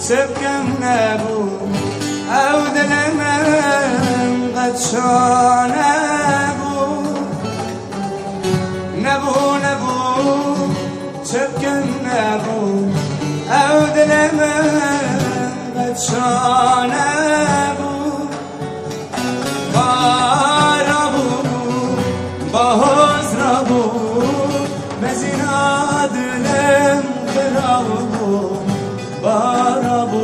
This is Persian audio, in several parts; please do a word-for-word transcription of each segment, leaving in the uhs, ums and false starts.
سبكم نبو او دل من قد شا نبو نبو نبو سبكم نبو او دل من قد شا نبو بارابو باز رابو مزینا دلم خرابو بارابو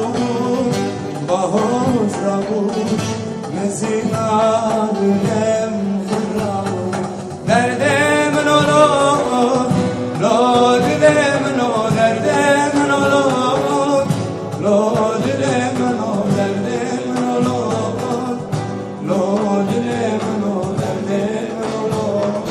باز رابو مزینا دلم خرابو درد منو لو لو دل منو درد منو لو لو دل منو درد منو لو لو دل منو درد منو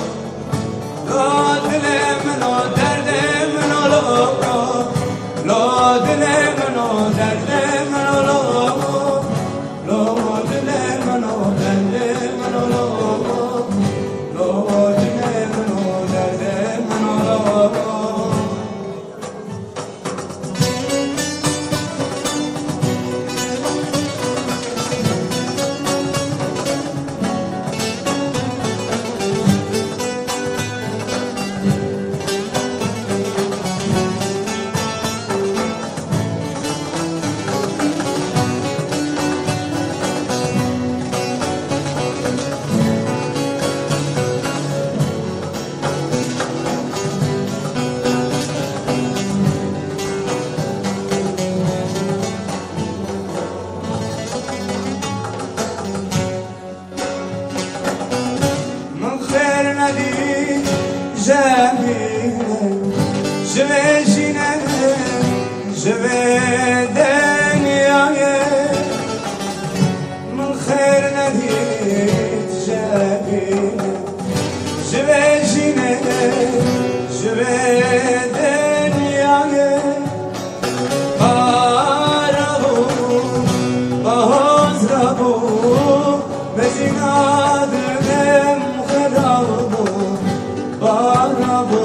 لو دل منو درد منو لو لو دل منو درد منو لو لو دل منو درد منو لو لو دل منو درد منو لو je vais chiner, je vais denier mon khair nadid jabine je vais chiner, je vais denier barabu bahzrabu mezina dilem kharabu barabu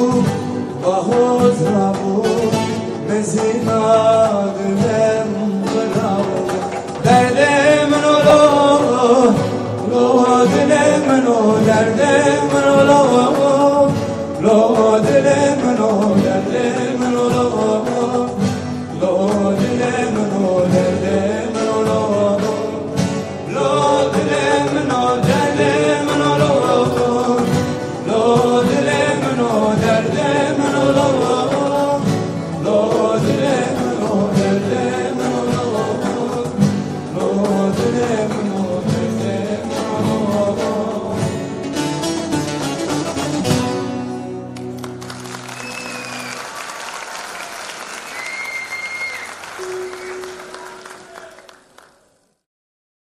باز رابو مزینا دلم خرابو درد منو لو لو دل منو درد منو لو لو دل منو